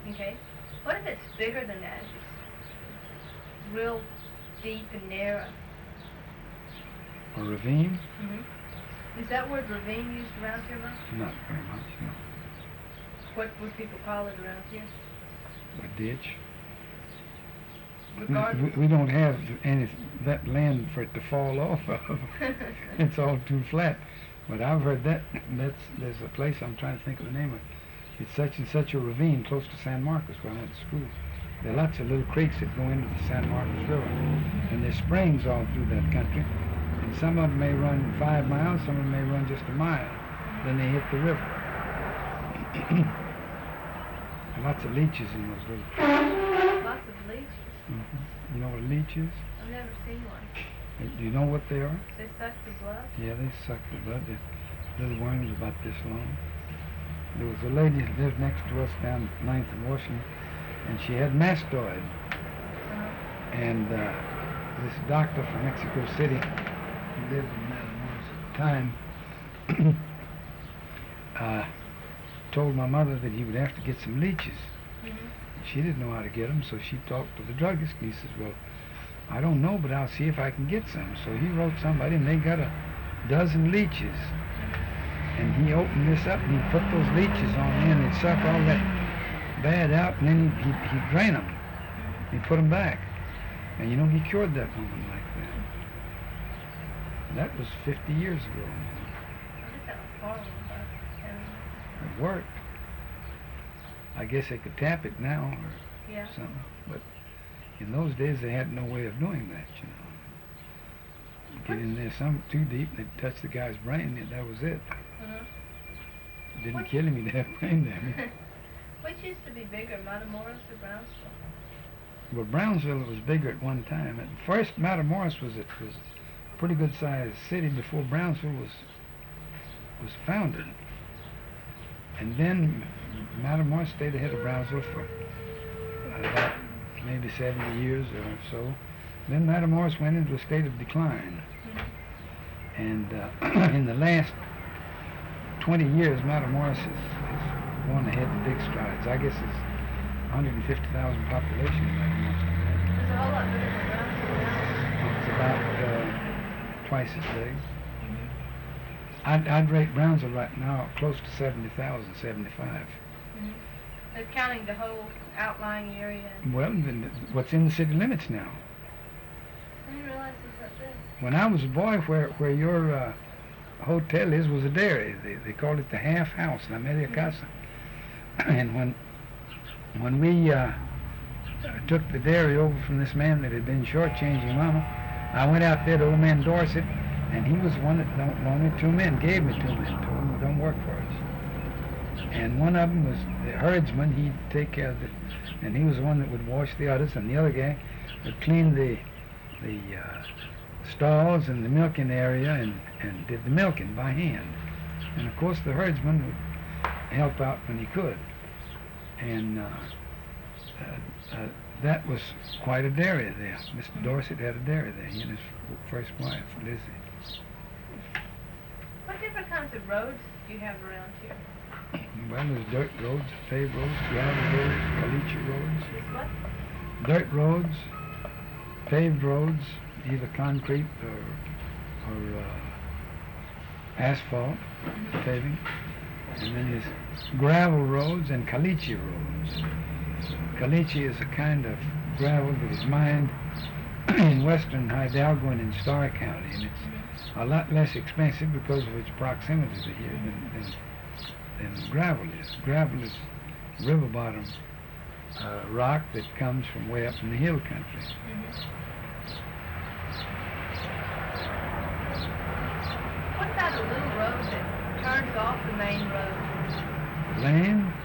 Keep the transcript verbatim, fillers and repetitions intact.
Okay. What if it's bigger than that? It's real deep and narrow. A ravine? Mm-hmm. Is that word ravine used around here much? Not very much, no. What would people call it around here? A ditch. Regardless. We, we don't have any that land for it to fall off of. It's all too flat. But I've heard that that's there's a place, I'm trying to think of the name of it. It's such and such a ravine close to San Marcos where I went to school. There are lots of little creeks that go into the San Marcos River, and there's springs all through that country. And some of them may run five miles, some of them may run just a mile. Then they hit the river. Lots of leeches in those little. Lots of leeches. Mm-hmm. You know what a leech is? I've never seen one. Do you know what they are? They suck the blood? Yeah, they suck the blood. They're little worms about this long. There was a lady that lived next to us down ninth and Washington, and she had mastoid. Uh-huh. And uh, this doctor from Mexico City, who lived in Matamoros at the time, uh, told my mother that he would have to get some leeches. Mm-hmm. She didn't know how to get them, so she talked to the druggist, and he says, well, I don't know, but I'll see if I can get some. So he wrote somebody, and they got a dozen leeches. And he opened this up, and he put those leeches on in, and suck all that bad out, and then he, he, he drain them. He put them back. And you know, he cured that woman like that. That was fifty years ago. I think that was horrible, but It worked. I guess they could tap it now or yeah. something. But in those days, they had no way of doing that, you know. You get in there some too deep, and they'd touch the guy's brain, and that was it. Uh-huh. It didn't What? kill him, he'd have brain damage. Which used to be bigger, Matamoros or Brownsville? Well, Brownsville was bigger at one time. At first, Matamoros was a, was a pretty good-sized city before Brownsville was was founded. And then Matamoros stayed ahead of Brownsville for about maybe seventy years or so. Then Matamoros went into a state of decline. Mm-hmm. And uh, in the last twenty years, Matamoros has, has gone ahead in big strides. I guess it's one hundred fifty thousand population in Matamoros. It's a whole lot bigger than Brownsville now. It's about uh, twice as big. Mm-hmm. I'd, I'd rate Brownsville right now close to seventy thousand, seventy-five. Mm-hmm. They're counting the whole outlying area. Well, then what's in the city limits now? I didn't realize it was that big. When I was a boy, where where your uh, hotel is was a dairy. They, they called it the Half House, La Media Casa. And when when we uh, took the dairy over from this man that had been shortchanging Mama, I went out there to old man Dorset, and he was the one that don't, only two men gave me two men, told them don't work for us. And one of them was the herdsman. He'd take care of it, and he was the one that would wash the udders, and the other guy would clean the the uh, stalls and the milking area and, and did the milking by hand. And of course the herdsman would help out when he could. And uh, uh, uh, that was quite a dairy there. Mister Dorset had a dairy there, he and his first wife, Lizzie. What different kinds of roads do you have around here? Well, there's dirt roads, paved roads, gravel roads, caliche roads. Is what? Dirt roads, paved roads, either concrete or, or uh, asphalt paving. And then there's gravel roads and caliche roads. Caliche is a kind of gravel that is mined in western Hidalgo and in Starr County, and it's a lot less expensive because of its proximity to here than, than, than gravel is. Gravel is river bottom uh, rock that comes from way up in the hill country. Mm-hmm. What about a little road that turns off the main road? Lane?